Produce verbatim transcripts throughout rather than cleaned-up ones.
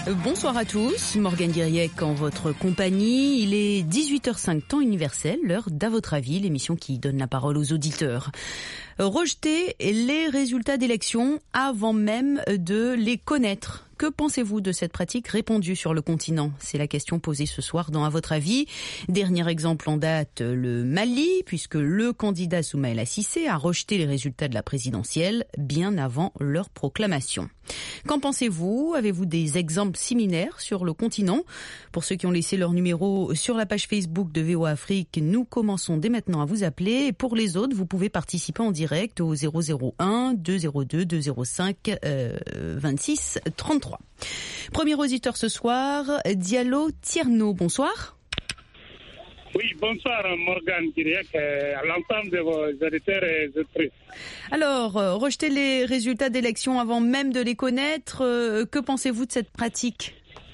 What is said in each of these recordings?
Bonsoir à tous, Morgane Guiriec en votre compagnie. Il est dix-huit heures cinq temps universel, l'heure d'À votre avis, l'émission qui donne la parole aux auditeurs. Rejeter les résultats d'élections avant même de les connaître. Que pensez-vous de cette pratique répandue sur le continent? C'est la question posée ce soir dans À votre avis. Dernier exemple en date, le Mali, puisque le candidat Soumaïla Cissé a rejeté les résultats de la présidentielle bien avant leur proclamation. Qu'en pensez-vous? Avez-vous des exemples similaires sur le continent? Pour ceux qui ont laissé leur numéro sur la page Facebook de V O A Afrique, nous commençons dès maintenant à vous appeler. Et pour les autres, vous pouvez participer en direct au zéro zéro un deux zéro deux deux zéro cinq vingt-six trente-trois. Premier auditeur ce soir, Diallo Tierno, bonsoir. Oui, bonsoir Morgane Guiriec, à l'ensemble de vos auditeurs et auditrices. Alors, euh, rejeter les résultats d'élections avant même de les connaître, euh, que pensez-vous de cette pratique?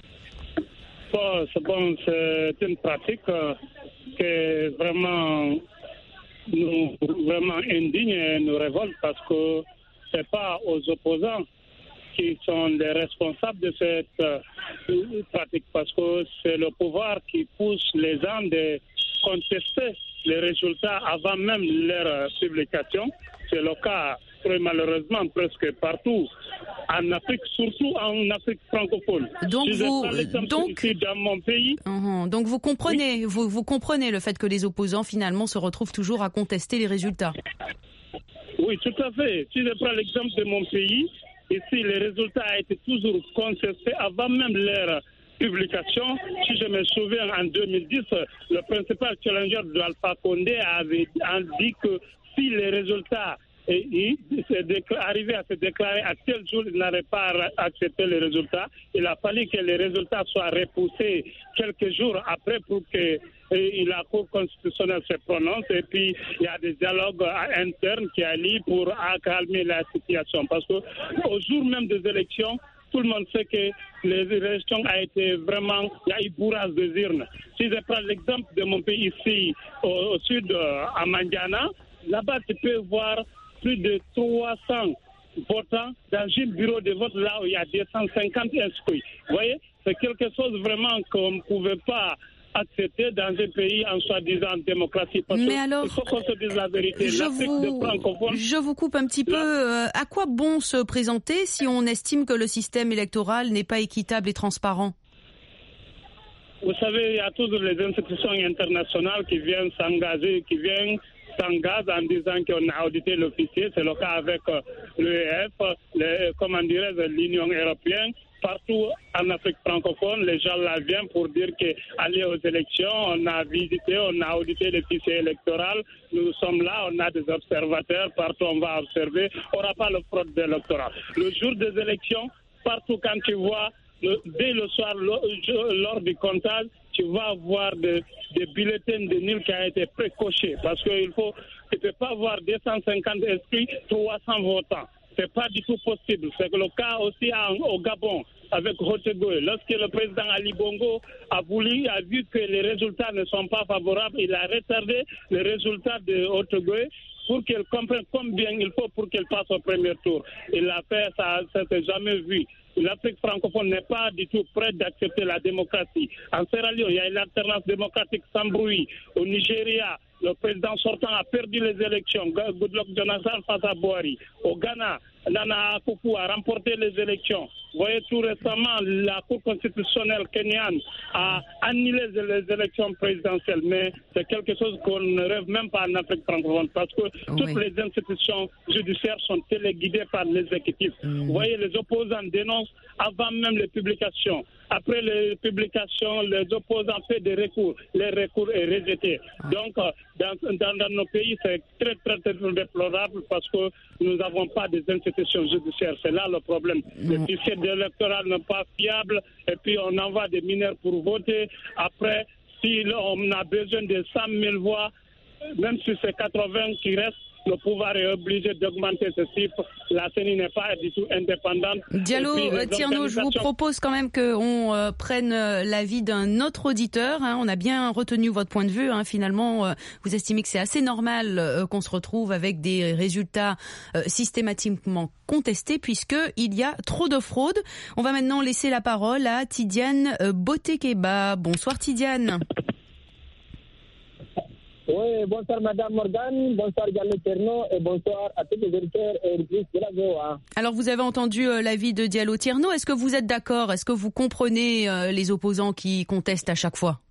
Bon, c'est, bon, c'est une pratique euh, qui est vraiment, nous, vraiment indigne et nous révolte parce que ce n'est pas aux opposants qui sont les responsables de cette euh, pratique, parce que c'est le pouvoir qui pousse les gens de contester les résultats avant même leur euh, publication. C'est le cas très malheureusement presque partout en Afrique, surtout en Afrique francophone. Donc si vous, donc, ici dans mon pays, uh-huh, donc vous comprenez, oui. vous, vous comprenez le fait que les opposants finalement se retrouvent toujours à contester les résultats. Oui, tout à fait. Si je prends l'exemple de mon pays, ici, les résultats ont été toujours contestés avant même leur publication. Si je me souviens, en deux mille dix, le principal challenger de Alpha Condé avait dit que si les résultats arrivaient à se déclarer à tel jour, il n'aurait pas accepté les résultats. Il a fallu que les résultats soient repoussés quelques jours après pour que et la Cour constitutionnelle se prononce, et puis il y a des dialogues internes qui allient pour calmer la situation. Parce qu'au jour même des élections, tout le monde sait que les élections ont été vraiment, il y a eu bourrage des urnes. Si je prends l'exemple de mon pays ici, au, au sud, à Mandiana, là-bas tu peux voir plus de trois cents votants dans un bureau de vote là où il y a deux cent cinquante inscrits. Vous voyez, c'est quelque chose vraiment qu'on ne pouvait pas accepter dans un pays en soi-disant démocratie. Parce Mais alors, il faut qu'on se dise la vérité. Je vous, je vous coupe un petit peu. Euh, à quoi bon se présenter si on estime que le système électoral n'est pas équitable et transparent? Vous savez, il y a toujours les institutions internationales qui viennent s'engager, qui viennent s'engagent en disant qu'on a audité l'officier. C'est le cas avec euh, l'E F, le, comment dirais-je, l'Union européenne. Partout en Afrique francophone, les gens là viennent pour dire qu'aller aux élections, on a visité, on a audité les fichiers électoraux, nous sommes là, on a des observateurs, partout on va observer, on n'aura pas le fraude électorale. Le jour des élections, partout quand tu vois, le, dès le soir, le, lors du comptage, tu vas voir des, des bulletins de nul qui ont été précochés, parce qu'il faut, tu ne peux pas avoir deux cent cinquante inscrits, trois cents votants. C'est pas du tout possible. C'est le cas aussi en, au Gabon avec Haute-Goye. Lorsque le président Ali Bongo a voulu, a vu que les résultats ne sont pas favorables, il a retardé les résultats de Haute-Goye pour qu'elle comprenne combien il faut pour qu'elle passe au premier tour. Il a fait ça, ça s'est jamais vu. L'Afrique francophone n'est pas du tout prête d'accepter la démocratie. En Sierra Leone, il y a une alternance démocratique sans bruit. Au Nigeria, le président sortant a perdu les élections. Goodluck Jonathan face à Buhari. Au Ghana, Nana Akufo a remporté les élections. Vous voyez, tout récemment, la Cour constitutionnelle kenyane a annulé les élections présidentielles. Mais c'est quelque chose qu'on ne rêve même pas en Afrique francophone parce que oui. Toutes les institutions judiciaires sont téléguidées par l'exécutif. Mmh. Vous voyez, les opposants dénoncent avant même les publications. Après les publications, les opposants font des recours. Les recours est rejeté. Ah. Donc, dans, dans, dans nos pays, c'est très, très, très déplorable parce que nous n'avons pas des institutions judiciaires. C'est là le problème. Mmh. Le fichier électoral n'est pas fiable et puis on envoie des mineurs pour voter. Après, si on a besoin de cent mille voix, même si c'est quatre-vingts qui restent, le pouvoir est obligé d'augmenter ce chiffre. La C E N I n'est pas du tout indépendante. Diallo Tierno, je vous propose quand même qu'on euh, prenne euh, l'avis d'un autre auditeur. Hein. On a bien retenu votre point de vue. Hein. Finalement, euh, vous estimez que c'est assez normal euh, qu'on se retrouve avec des résultats euh, systématiquement contestés puisqu'il y a trop de fraude. On va maintenant laisser la parole à Tidiane euh, Botekeba. Bonsoir Tidiane. Oui, bonsoir Madame Morgane, bonsoir Diallo Tierno et bonsoir à tous les auditeurs et auditrices de la V O A. Alors vous avez entendu euh, l'avis de Diallo Tierno. Est-ce que vous êtes d'accord? Est-ce que vous comprenez euh, les opposants qui contestent à chaque fois?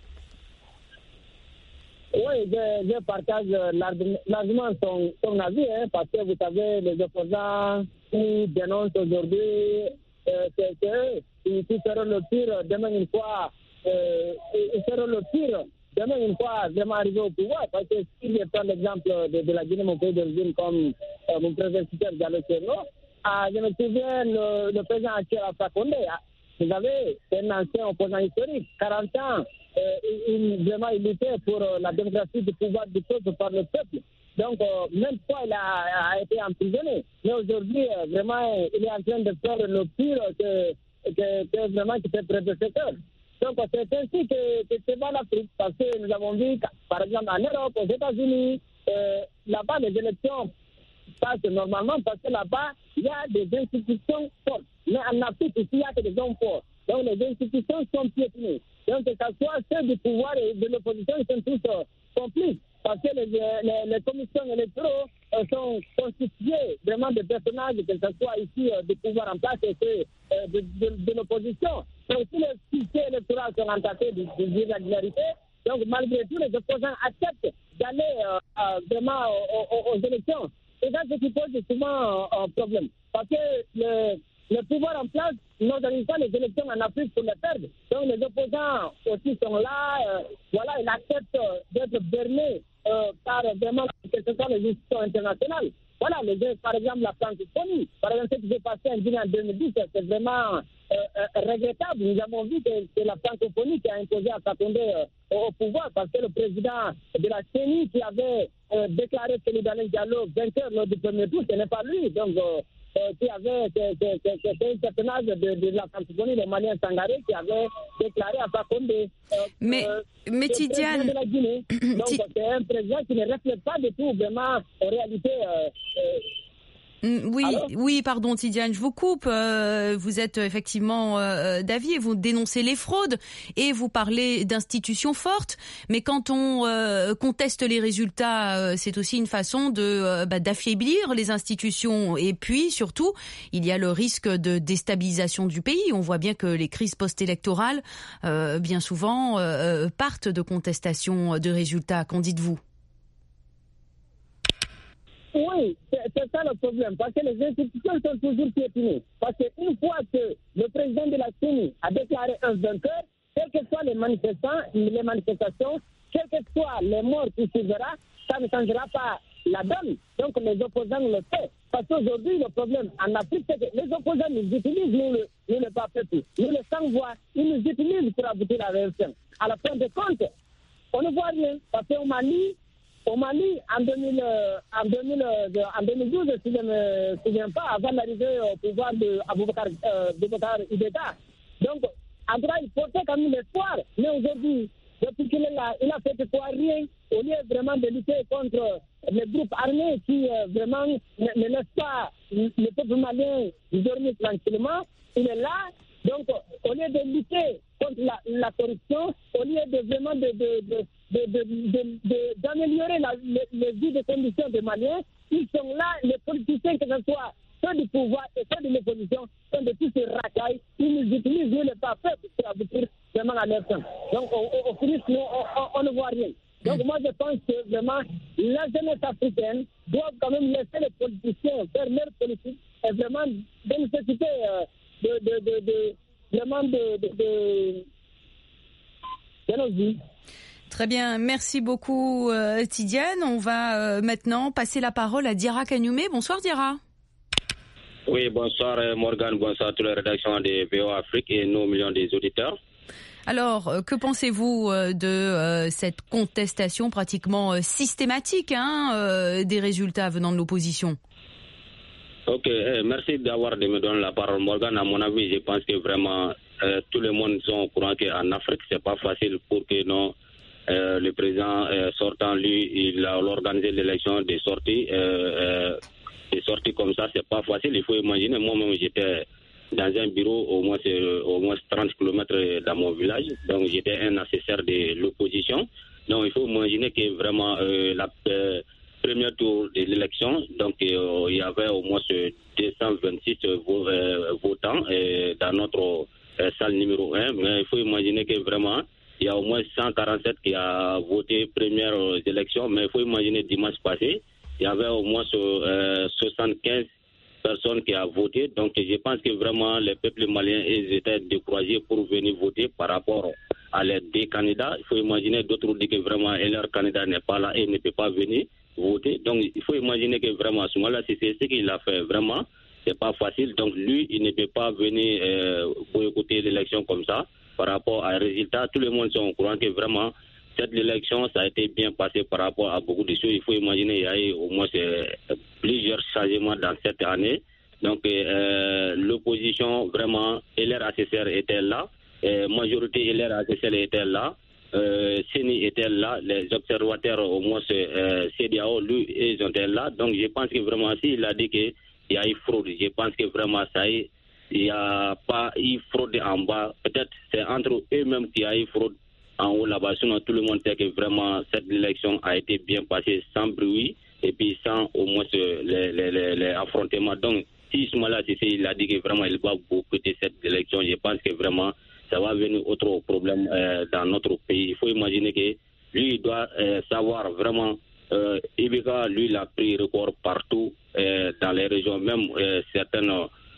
Oui, je, je partage largement son, son avis, hein, parce que vous savez, les opposants qui dénoncent aujourd'hui, euh, c'est eux qui, qui seront le pire demain une fois, euh, ils seront le pire. Demain, une fois vraiment arrivé au pouvoir, parce que si je prends l'exemple de, de la Guinée, mon pays d'origine, comme euh, mon prédécesseur Diallo Tierno, ah, je me souviens, le, le président actuel Alpha Condé, ah, vous savez, c'est un ancien opposant historique, quarante ans, euh, il, vraiment il luttait pour euh, la démocratie du pouvoir du peuple par le peuple. Donc, euh, même fois, il a, a été emprisonné. Mais aujourd'hui, euh, vraiment, il est en train de faire le pire que, que, que vraiment qui fait prédécesseur. Donc, c'est ainsi que, que c'est pas l'Afrique, parce que nous avons vu, par exemple, en Europe, aux États-Unis, euh, là-bas, les élections passent normalement parce que là-bas, il y a des institutions fortes. Mais en Afrique, ici, il y a que des hommes forts. Donc, les institutions sont piétinées. Donc, que ce soit ceux du pouvoir et de l'opposition, ils sont tous euh, complices. Parce que les, les, les commissions électorales euh, sont constituées vraiment de personnages, que ce soit ici euh, du pouvoir en place et ceux euh, de, de, de l'opposition. Donc, si les fichiers électoraux sont entassés d'irrégularités, donc malgré tout, les opposants acceptent d'aller euh, euh, vraiment aux, aux, aux élections. Et ça, c'est ce qui pose souvent un problème. Parce que le, le pouvoir en place n'organise pas les élections en Afrique pour les perdre. Donc, les opposants aussi sont là. Euh, voilà, ils acceptent d'être bernés euh, par vraiment que ce soit les institutions internationales. Voilà, les, par exemple, la francophonie. Par exemple, ce qui s'est passé en Guinée en deux mille dix, c'est vraiment euh, euh, regrettable. Nous avons vu que c'est la francophonie qui a imposé à Fakonde euh, au pouvoir, parce que le président de la C E N I qui avait euh, déclaré Cellou Dalein Diallo vainqueur lors du premier tour, ce n'est pas lui. Donc, euh, euh, qui avait, c'était un personnage de, de la francophonie, le Malien Sangaré, qui avait déclaré à Fakonde. Euh, mais, euh, mais Tidiane, de la Guinée. Donc, c'est un président qui ne reflète pas du tout vraiment en réalité. Euh, euh, Oui, Alors oui, pardon Tidiane, je vous coupe. Euh, vous êtes effectivement euh, d'avis et vous dénoncez les fraudes et vous parlez d'institutions fortes. Mais quand on euh, conteste les résultats, euh, c'est aussi une façon de euh, bah, d'affaiblir les institutions. Et puis surtout, il y a le risque de déstabilisation du pays. On voit bien que les crises post-électorales, euh, bien souvent, euh, partent de contestations de résultats. Qu'en dites-vous ? Oui, c'est, c'est ça le problème, parce que les institutions sont toujours piétinées. Parce qu'une fois que le président de la C E N I a déclaré un vainqueur, quelles que soient les manifestants, les manifestations, quels que soient les morts qui suivra, ça ne changera pas la donne. Donc les opposants le font. Parce qu'aujourd'hui, le problème en Afrique, c'est que les opposants nous utilisent, nous le, nous le pas peuple, nous le sans-voix, ils nous utilisent pour aboutir à la révolution. À la fin de compte, on ne voit rien. Parce qu'au Mali, Au Mali, en, deux mille, en, deux mille, en deux mille douze, si je ne me souviens pas, avant l'arrivée au pouvoir de Aboubacar euh, Ibeka. Donc, en tout cas, il portait quand même l'espoir. Mais aujourd'hui, depuis qu'il est là, il a fait quoi? Rien. Au lieu vraiment de lutter contre les groupes armés qui euh, vraiment ne, ne laissent pas le peuple malien dormir tranquillement, il est là. Donc, au lieu de lutter contre la, la corruption, au lieu de vraiment de, de, de, de, de, de, de, d'améliorer la, les, les vies de conditions des Maliens, ils sont là, les politiciens, que ce soit ceux du pouvoir et ceux de l'opposition, sont de tous ces racailles, ils nous utilisent, nous, le peuple, pour aboutir vraiment à leur fin. Donc, au, au, au finish, nous, on, on, on ne voit rien. Donc, moi, je pense que vraiment, la jeunesse africaine doit quand même laisser les politiciens faire leur politique et vraiment de nécessité euh, de, de, de, de, vraiment de, de, de, de nos vies. Très bien, merci beaucoup euh, Tidiane. On va euh, maintenant passer la parole à Diarra Kagnoumé. Bonsoir Diarra. Oui, bonsoir Morgane, bonsoir à toute la rédaction de V O Afrique et nos millions des auditeurs. Alors, euh, que pensez-vous euh, de euh, cette contestation pratiquement euh, systématique hein, euh, des résultats venant de l'opposition? Ok, eh, merci d'avoir de me donner la parole, Morgan. À mon avis, je pense que vraiment euh, tout le monde sont au courant qu'en Afrique, c'est pas facile pour que non, euh, le président euh, sortant, lui, il a organisé l'élection des sorties. Euh, euh, des sorties comme ça, c'est pas facile. Il faut imaginer, moi-même, j'étais dans un bureau au moins, euh, au moins trente kilomètres dans mon village. Donc, j'étais un assesseur de l'opposition. Donc, il faut imaginer que vraiment euh, la... Euh, premier tour de l'élection, donc euh, il y avait au moins deux cent vingt-six euh, votants euh, dans notre euh, salle numéro un, mais il faut imaginer que vraiment il y a au moins cent quarante-sept qui a voté première euh, élection, mais il faut imaginer dimanche passé, il y avait au moins euh, soixante-quinze personnes qui ont voté, donc je pense que vraiment les peuples maliens ils étaient découragés pour venir voter par rapport à les deux candidats. Il faut imaginer d'autres disent que vraiment leur candidat n'est pas là et ne peut pas venir voter. Donc, il faut imaginer que vraiment, à ce moment-là, c'est ce qu'il a fait. Vraiment, c'est pas facile. Donc, lui, il ne peut pas venir euh, boycotter l'élection comme ça par rapport à un résultat. Tout le monde est au courant que vraiment, cette élection, ça a été bien passé par rapport à beaucoup de choses. Il faut imaginer qu'il y a eu au moins euh, plusieurs changements dans cette année. Donc, euh, l'opposition, vraiment, L R A C C R était là. Euh, majorité L R A C C R était là. Euh, C E N I était là, les observateurs au moins euh, C E D E A O, lui, ils étaient là. Donc je pense que vraiment, s'il a dit qu'il y a eu fraude, je pense que vraiment ça y est, il n'y a pas eu fraude en bas. Peut-être c'est entre eux-mêmes qu'il y a eu fraude en haut là-bas. Sinon, tout le monde sait que vraiment cette élection a été bien passée sans bruit et puis sans au moins les, les, les, les affrontements. Donc, si Ismaïla Cissé il a dit que vraiment il va boycotter cette élection, je pense que vraiment ça va venir autre problème euh, dans notre pays. Il faut imaginer que lui, il doit euh, savoir vraiment, euh, Ibeka, lui, il a pris record partout euh, dans les régions, même euh, certaines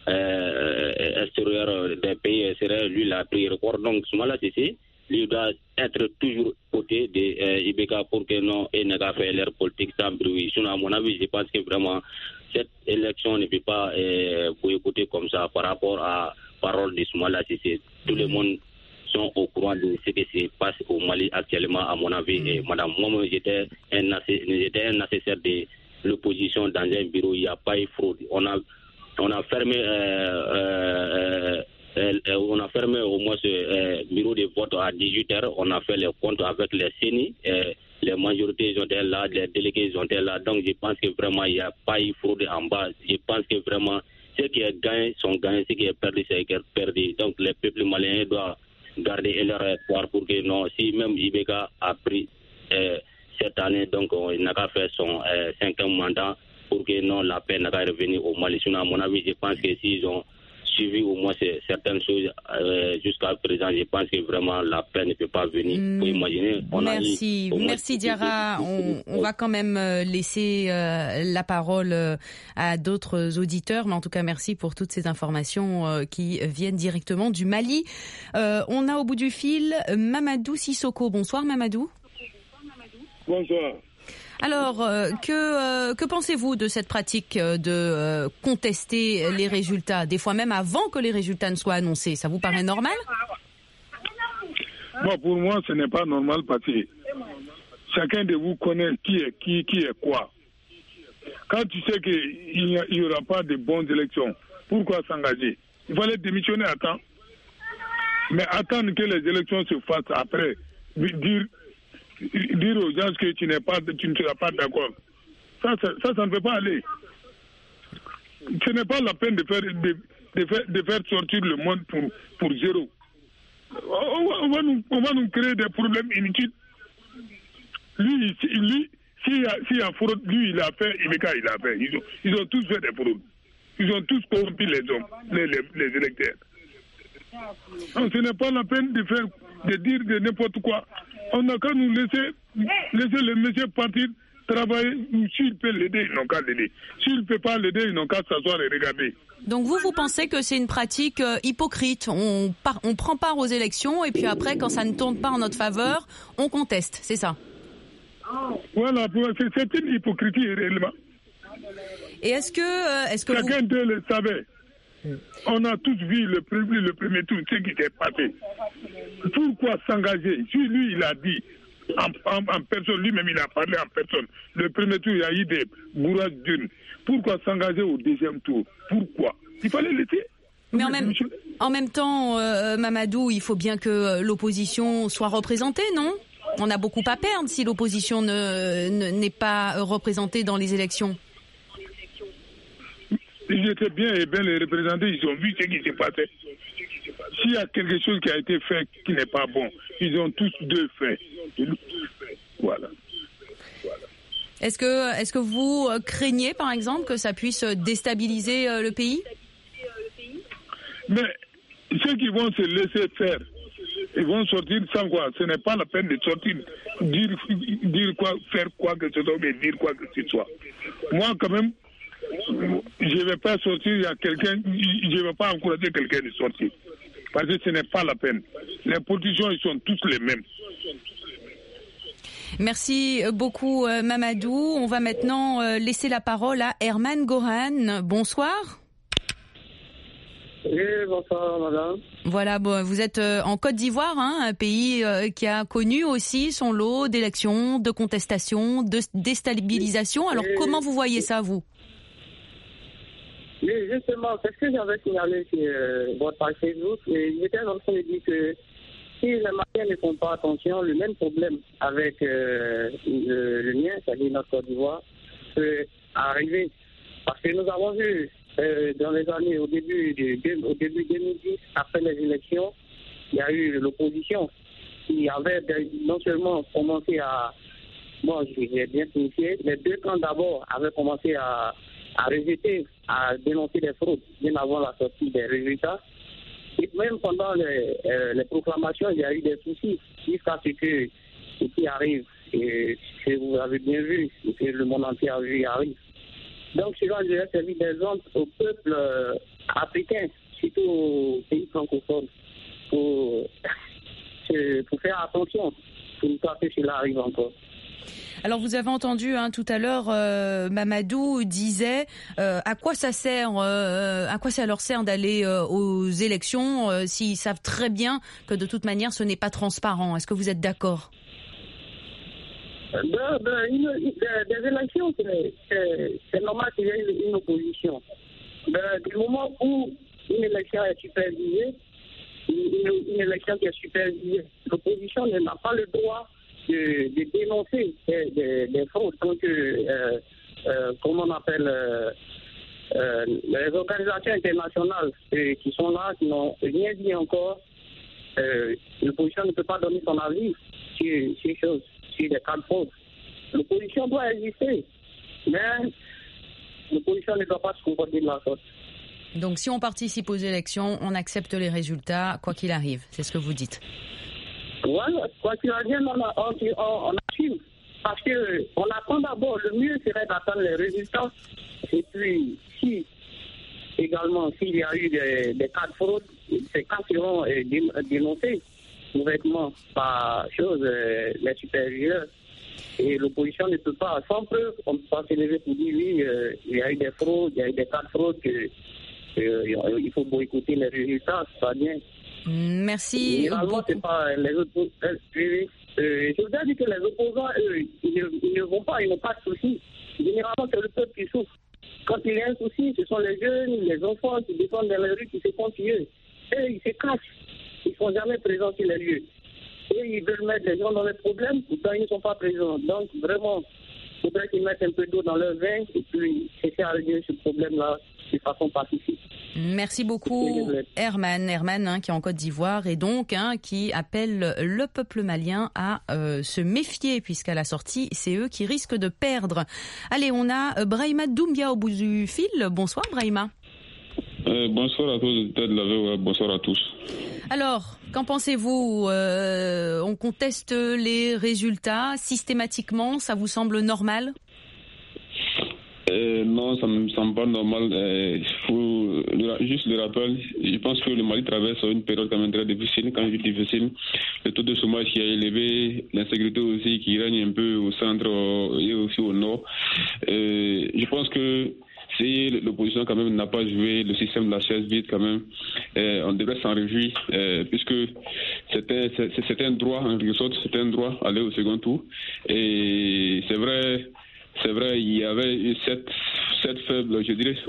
euh, extérieures des pays extérieurs, lui, il a pris record. Donc, Ismaïla Cissé, lui, doit être toujours côté de euh, Ibeka pour que non, il n'ait pas fait leur politique sans bruit. Sinon, à mon avis, je pense que vraiment, cette élection ne peut pas euh, boycotter comme ça par rapport à parole d'Ismaïla Cissé. Tout le monde sont au courant de ce qui se passe au Mali actuellement, à mon avis. Mm. Et madame, moi, j'étais un, j'étais un assesseur de l'opposition dans un bureau, il n'y a pas eu fraude. On a, on a fermé, euh, euh, euh, euh, on a fermé au moins ce euh, bureau de vote à dix-huit heures. On a fait les comptes avec les C E N I. Euh, les majorités sont là, les délégués sont là. Donc, je pense que vraiment, il n'y a pas eu fraude en bas. Je pense que vraiment, ceux qui ont gagné sont gagnés, ceux qui ont perdu, c'est perdu. Donc, les peuples maliens doivent garder leur espoir pour que non, si même Ibeka a pris euh, cette année, donc il n'a qu'à faire son euh, cinquième mandat pour que non, la paix n'a qu'à revenir au Mali. Sinon, à mon avis, je pense que s'ils ont suivi au moins certaines choses euh, jusqu'à présent, je pense que vraiment la paix ne peut pas venir. Mmh. Vous imaginez, on Merci, a eu, merci Diarra. On, on va quand même laisser euh, la parole euh, à d'autres auditeurs, mais en tout cas merci pour toutes ces informations euh, qui viennent directement du Mali. Euh, on a au bout du fil Mamadou Sissoko. Bonsoir Mamadou. Bonsoir. Alors, euh, que, euh, que pensez-vous de cette pratique de euh, contester les résultats, des fois même avant que les résultats ne soient annoncés? Ça vous paraît normal? Bon, pour moi, ce n'est pas normal parce que chacun de vous connaît qui est qui, qui est quoi. Quand tu sais qu'il n'y aura pas de bonnes élections, pourquoi s'engager? Il fallait démissionner à temps. Mais attendre que les élections se fassent après, dire... dire aux gens que tu n'es pas, tu ne seras pas d'accord. Ça, ça, ça, ça ne peut pas aller. Ce n'est pas la peine de faire, de, de faire, de faire sortir le monde pour, pour zéro. On va, on va, nous, on va nous créer des problèmes inutiles. Lui, lui s'il y a, s'il y a fraude, lui, il a fait, Ibeka, il a fait. Ils ont, ils ont tous fait des fraudes. Ils ont tous corrompu les hommes, les, les, les électeurs. Donc, ce n'est pas la peine de faire, de dire de n'importe quoi. On n'a qu'à nous laisser, laisser le monsieur partir travailler. S'il peut l'aider, ils n'ont qu'à l'aider. S'il ne peut pas l'aider, ils n'ont qu'à s'asseoir et regarder. Donc vous, vous pensez que c'est une pratique euh, hypocrite. On, par, on prend part aux élections et puis après, quand ça ne tourne pas en notre faveur, on conteste, c'est ça? Voilà, c'est une hypocrisie réellement. Et est-ce que... Euh, est-ce que Chacun vous... d'eux le savait. On a tous vu le premier, le premier tour, ce qui s'est passé. Pourquoi s'engager? Si lui, il a dit en, en, en personne, lui-même, il a parlé en personne. Le premier tour, il y a eu des bourrages d'urnes. Pourquoi s'engager au deuxième tour? Pourquoi? Il fallait laisser. Mais en même, en même temps, euh, Mamadou, il faut bien que l'opposition soit représentée, non? On a beaucoup à perdre si l'opposition ne, ne, n'est pas représentée dans les élections. Ils étaient bien et bien les représentants, ils ont vu ce qui s'est passé. S'il y a quelque chose qui a été fait qui n'est pas bon, ils ont tous deux fait. Voilà. Est-ce que, est-ce que vous craignez, par exemple, que ça puisse déstabiliser le pays? Mais ceux qui vont se laisser faire, ils vont sortir sans quoi. Ce n'est pas la peine de sortir, dire, dire quoi, faire quoi que ce soit, mais dire quoi que ce soit. Moi, quand même, je ne vais pas sortir, il y a quelqu'un, je ne vais pas encourager quelqu'un de sortir. Parce que ce n'est pas la peine. Les politiciens, ils sont tous les mêmes. Merci beaucoup, Mamadou. On va maintenant laisser la parole à Herman Goran. Bonsoir. Oui, bonsoir, madame. Voilà, bon, vous êtes en Côte d'Ivoire, hein, un pays qui a connu aussi son lot d'élections, de contestations, de déstabilisation. Alors, oui. Comment vous voyez ça, vous? Oui, justement, c'est ce que j'avais signalé sur euh, votre page Facebook. Et j'étais en train de dire que si les Maliens ne font pas attention, le même problème avec euh, le, le mien, c'est-à-dire notre Côte d'Ivoire, peut arriver. Parce que nous avons vu euh, dans les années, au début, de, au début deux mille dix, après les élections, il y a eu l'opposition qui avait non seulement commencé à, bon, j'ai bien signifié, les deux camps d'abord avaient commencé à à rejeter, à dénoncer les fraudes bien avant la sortie des résultats. Et même pendant les, euh, les proclamations, il y a eu des soucis jusqu'à ce que ce qui arrive, et que vous avez bien vu, et que le monde entier a vu arrive. Donc cela devrait servir d'exemple au peuple euh, africain, surtout aux pays francophones, pour, pour faire attention, pour ne pas que cela arrive encore. Alors vous avez entendu hein, tout à l'heure, euh, Mamadou disait euh, à quoi ça sert, euh, à quoi ça leur sert d'aller euh, aux élections euh, s'ils savent très bien que de toute manière ce n'est pas transparent. Est-ce que vous êtes d'accord? Ben, ben, une, une, des élections, c'est, c'est, c'est normal qu'il y ait une, une opposition. Ben, du moment où une élection est supervisée, une, une élection qui est supervisée, l'opposition n'a pas le droit De, de dénoncer des, des, des fraudes. Donc, euh, euh, comment on appelle, euh, euh, les organisations internationales euh, qui sont là, qui n'ont rien dit encore, euh, l'opposition ne peut pas donner son avis sur ces choses, sur des cas de fraude. L'opposition doit exister, mais l'opposition ne doit pas se comporter de la sorte. Donc, si on participe aux élections, on accepte les résultats, quoi qu'il arrive. C'est ce que vous dites. Voilà, quoi qu'il arrive, on, on, on, on assume. Parce qu'on attend d'abord, le mieux serait d'attendre les résultats. Et puis, si, également, s'il y a eu des, des cas de fraude, ces cas seront euh, dénoncés ouvertement par chose, euh, les supérieurs. Et l'opposition ne peut pas, sans preuve, on ne peut pas se lever pour dire oui, euh, il y a eu des fraudes, il y a eu des cas de fraude, que, euh, il faut boycotter les résultats, c'est pas bien. Merci. Généralement, c'est pas les autres. Euh, euh, je voudrais dire que les opposants, eux, ils ne, ils ne vont pas, ils n'ont pas de soucis. Généralement, c'est le peuple qui souffre. Quand il y a un souci, ce sont les jeunes, les enfants qui descendent dans les rues, qui se font tuer. Eux, ils se cachent. Ils ne sont jamais présents sur les lieux. Eux, ils veulent mettre les gens dans les problèmes, pourtant ils ne sont pas présents. Donc, vraiment, il faudrait qu'ils mettent un peu d'eau dans leur vin et puis essayer à régler ce problème-là de façon pacifique. Merci beaucoup, Herman, Herman hein, qui est en Côte d'Ivoire et donc hein, qui appelle le peuple malien à euh, se méfier puisqu'à la sortie, c'est eux qui risquent de perdre. Allez, on a Brahima Doumbia au bout du fil. Bonsoir, Brahima. Euh, bonsoir à tous les auditeurs de la V O A, bonsoir à tous. Alors, qu'en pensez-vous? euh, On conteste les résultats systématiquement, ça vous semble normal? Euh, non, ça ne me semble pas normal. Il euh, faut le, juste le rappel. Je pense que le Mali traverse une période quand même très difficile. Quand je dis difficile, le taux de chômage qui a élevé, l'insécurité aussi qui règne un peu au centre et aussi au nord. Euh, je pense que si l'opposition quand même n'a pas joué le système de la chaise vide quand même, euh, on devrait s'en réjouir euh, puisque c'était, c'était un droit en quelque sorte, c'était un droit aller au second tour. Et c'est vrai, c'est vrai, il y avait cette, cette faible, je dirais,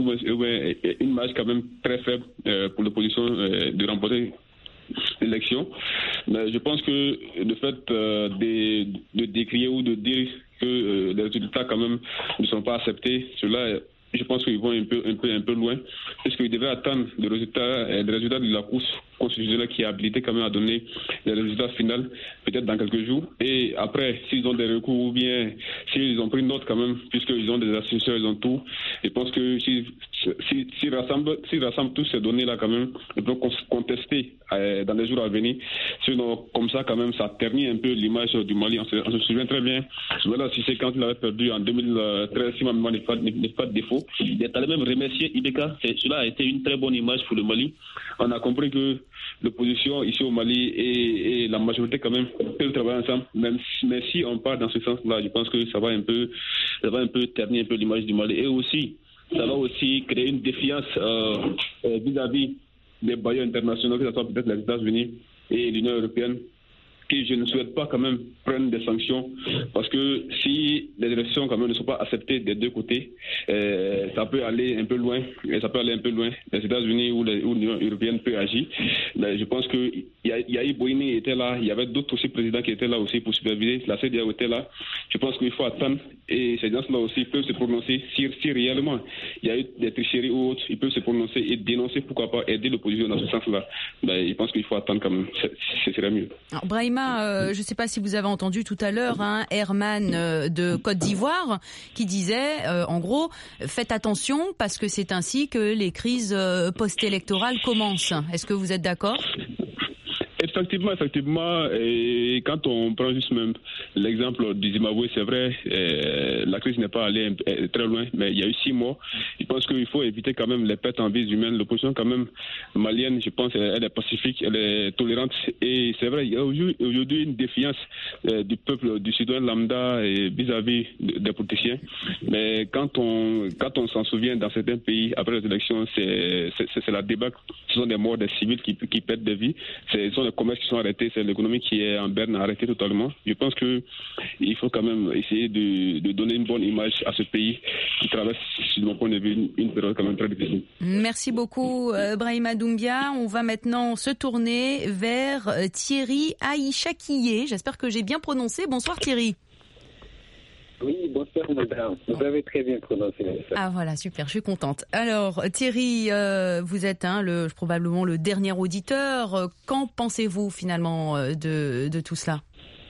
une marge quand même très faible euh, pour l'opposition euh, de remporter l'élection. Mais je pense que le fait euh, de, de décrier ou de dire que euh, les résultats quand même ne sont pas acceptés, cela, je pense qu'ils vont un peu, un peu, un peu loin, puisqu'ils devraient attendre les résultats, les résultats de la Cour constitutionnelle qui est habilité quand même à donner les résultats finaux, peut-être dans quelques jours. Et après, s'ils ont des recours ou bien s'ils ont pris note quand même, puisqu'ils ont des associations, ils ont tout, je pense que s'ils si, si rassemblent, si rassemblent tous ces données-là quand même, ils peuvent contester euh, dans les jours à venir. Sinon, comme ça quand même, ça ternit un peu l'image du Mali. On se, on se souvient très bien, voilà, si c'est quand il avait perdu en deux mille treize, si ma mémoire n'est pas, n'est pas de défaut. Il est allé même remercier I B K. Cela a été une très bonne image pour le Mali. On a compris que l'opposition ici au Mali et, et la majorité quand même peuvent travailler ensemble. Même si, mais si on part dans ce sens-là, je pense que ça va un peu, ça va un peu ternir un peu l'image du Mali. Et aussi, ça va aussi créer une défiance euh, euh, vis-à-vis des bailleurs internationaux, que ce soit peut-être les États-Unis et l'Union européenne, que je ne souhaite pas quand même prendre des sanctions, parce que si les élections quand même ne sont pas acceptées des deux côtés, euh, ça peut aller un peu loin, et ça peut aller un peu loin. Les États-Unis ou, les, ou l'Union européenne peut agir. Mais je pense que Yahi Bouini était là, il y avait d'autres aussi présidents qui étaient là aussi pour superviser, la C E D E A O était là. Je pense qu'il faut attendre, et ces gens-là aussi peuvent se prononcer si, si réellement il y a eu des tricheries ou autres, ils peuvent se prononcer et dénoncer, pourquoi pas aider l'opposition dans ce sens-là. Ben, je pense qu'il faut attendre quand même, ce serait mieux. Alors, Brahima, Euh, je ne sais pas si vous avez entendu tout à l'heure hein, Herman euh, de Côte d'Ivoire qui disait, euh, en gros, faites attention parce que c'est ainsi que les crises euh, post-électorales commencent. Est-ce que vous êtes d'accord ? Effectivement, effectivement, et quand on prend juste même l'exemple du Zimbabwe, c'est vrai, euh, la crise n'est pas allée euh, très loin, mais il y a eu six morts. Je pense qu'il faut éviter quand même les pertes en vies humaines. L'opposition quand même malienne, je pense, elle, elle est pacifique, elle est tolérante, et c'est vrai, il y a aujourd'hui une défiance euh, du peuple, du citoyen lambda et vis-à-vis des politiciens. Mais quand on quand on s'en souvient dans certains pays après les élections, c'est c'est, c'est la débâcle. Ce sont des morts des civils qui qui perdent des vies. C'est, ce sont les commerces qui sont arrêtés, c'est l'économie qui est en berne, arrêtée totalement. Je pense que il faut quand même essayer de, de donner une bonne image à ce pays qui traverse, de mon point de vue, une, une période quand même très difficile. Merci beaucoup, euh, Brahima Doumbia. On va maintenant se tourner vers euh, Thierry Aïchakiye. J'espère que j'ai bien prononcé. Bonsoir Thierry. Oui, bonsoir madame. Vous avez très bien prononcé ça. Ah voilà, super, je suis contente. Alors Thierry, euh, vous êtes hein, le, probablement le dernier auditeur. Qu'en pensez-vous finalement de, de tout cela ?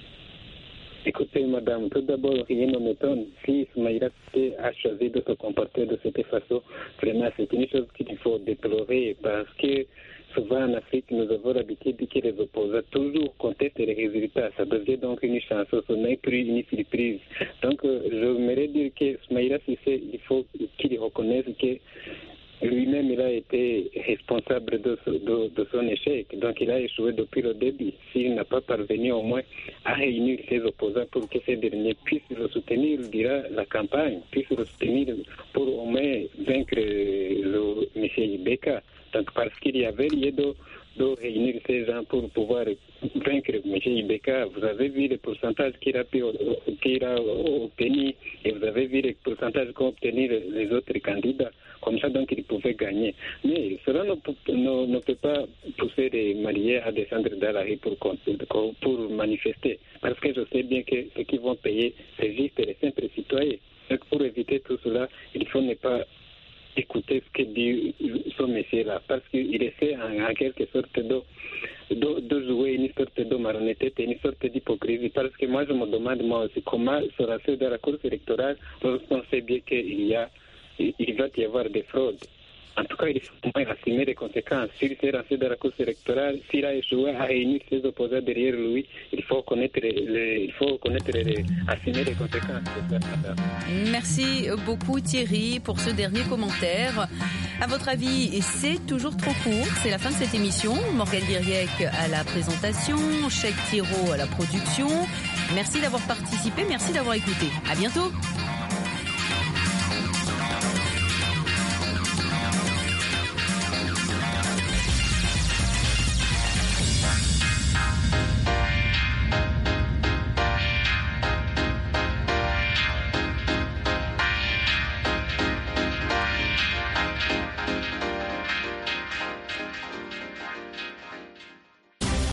Écoutez madame, tout d'abord, rien ne m'étonne. Si Soumaïla a choisi de se comporter de cette façon, vraiment c'est une chose qu'il faut déplorer parce que souvent en Afrique, nous avons l'habitude que les opposants toujours contestent les résultats. Ça devient donc une chanson, ce n'est plus une surprise. Donc, euh, j'aimerais dire que Soumaïla Cissé, il faut qu'il reconnaisse que lui-même, il a été responsable de, de, de son échec. Donc, il a échoué depuis le début. S'il n'a pas parvenu au moins à réunir ses opposants pour que ces derniers puissent le soutenir durant la campagne, puissent le soutenir pour au moins vaincre le M. Ibeka. Donc, parce qu'il y avait lieu de, de réunir ces gens pour pouvoir vaincre M. Ibeka. Vous avez vu les pourcentages qu'il a, pu, qu'il a obtenus et vous avez vu les pourcentages qu'ont obtenus les autres candidats. Comme ça, donc, ils pouvaient gagner. Mais cela ne peut, ne, ne peut pas pousser les Maliens à descendre dans la rue pour, pour, pour manifester. Parce que je sais bien que ceux qui vont payer, c'est juste les simples citoyens. Donc, pour éviter tout cela, il faut ne pas écouter ce que dit ce monsieur-là, parce qu'il essaie en, en quelque sorte de, de, de jouer une sorte de marionnette, une sorte d'hypocrisie, parce que moi je me demande moi aussi comment sera-t-il dans la course électorale lorsqu'on sait bien qu'il y a, il va y avoir des fraudes. En tout cas, il faut au moins assumer les conséquences. S'il s'est lancé dans la course électorale, s'il a échoué à réunir ses opposants derrière lui, il faut connaître les, les, il faut connaître les, assumer les conséquences. Merci beaucoup Thierry pour ce dernier commentaire. À votre avis, c'est toujours trop court. C'est la fin de cette émission. Morgane Guiriec à la présentation, Cheikh Thiro à la production. Merci d'avoir participé, merci d'avoir écouté. À bientôt.